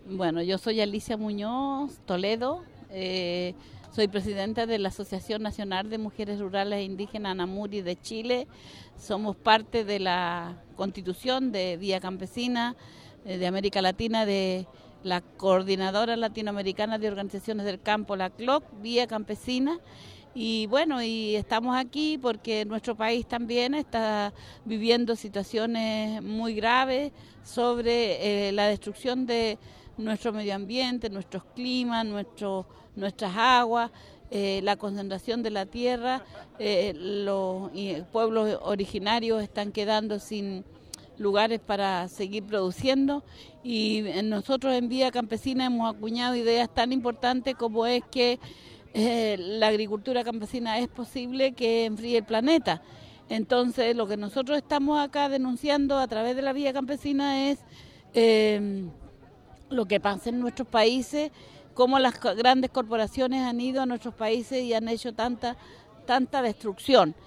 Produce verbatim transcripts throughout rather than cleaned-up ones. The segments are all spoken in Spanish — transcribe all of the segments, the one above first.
Bueno, yo soy Alicia Muñoz Toledo, eh, soy presidenta de la Asociación Nacional de Mujeres Rurales e Indígenas Anamuri de Chile. Somos parte de la constitución de Vía Campesina eh, de América Latina, de la Coordinadora Latinoamericana de Organizaciones del Campo, la C L O C, Vía Campesina. Y bueno, y estamos aquí porque nuestro país también está viviendo situaciones muy graves sobre eh, la destrucción de nuestro medio ambiente, nuestros climas, nuestro, nuestras aguas, eh, la concentración de la tierra. Eh, los pueblos originarios están quedando sin lugares para seguir produciendo, y nosotros en Vía Campesina hemos acuñado ideas tan importantes como es que eh, la agricultura campesina es posible que enfríe el planeta. Entonces lo que nosotros estamos acá denunciando a través de la Vía Campesina es eh, lo que pasa en nuestros países, cómo las grandes corporaciones han ido a nuestros países y han hecho tanta, tanta destrucción.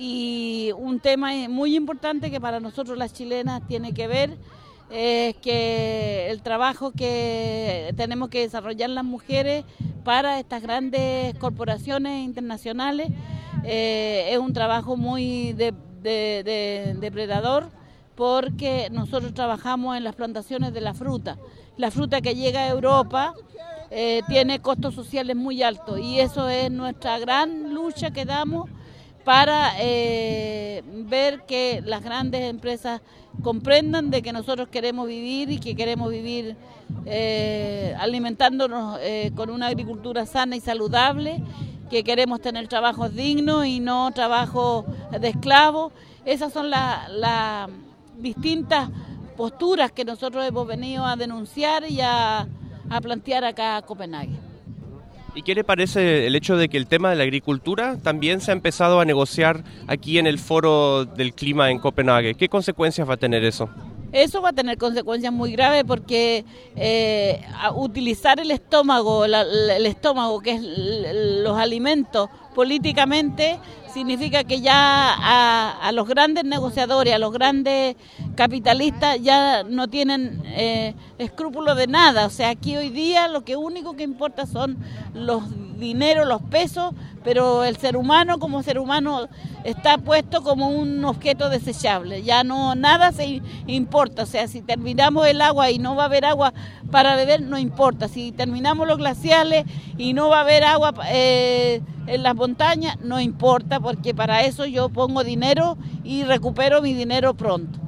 Y un tema muy importante que para nosotros las chilenas tiene que ver es que el trabajo que tenemos que desarrollar las mujeres para estas grandes corporaciones internacionales eh, es un trabajo muy de, de, de, depredador, porque nosotros trabajamos en las plantaciones de la fruta. La fruta que llega a Europa eh, tiene costos sociales muy altos, y eso es nuestra gran lucha que damos para eh, ver que las grandes empresas comprendan de que nosotros queremos vivir y que queremos vivir eh, alimentándonos eh, con una agricultura sana y saludable, que queremos tener trabajos dignos y no trabajos de esclavos. Esas son las la distintas posturas que nosotros hemos venido a denunciar y a, a plantear acá a Copenhague. ¿Y qué le parece el hecho de que el tema de la agricultura también se ha empezado a negociar aquí en el Foro del Clima en Copenhague? ¿Qué consecuencias va a tener eso? Eso va a tener consecuencias muy graves, porque eh, utilizar el estómago, la, el estómago que es los alimentos políticamente, significa que ya a, a los grandes negociadores, a los grandes capitalistas ya no tienen eh, escrúpulos de nada. O sea, aquí hoy día lo que único que importa son los dineros, los pesos, pero el ser humano como ser humano está puesto como un objeto desechable. Ya no nada se importa. O sea, si terminamos el agua y no va a haber agua para beber, no importa. Si terminamos los glaciales y no va a haber agua eh, en las montañas, no importa, porque para eso yo pongo dinero y recupero mi dinero pronto.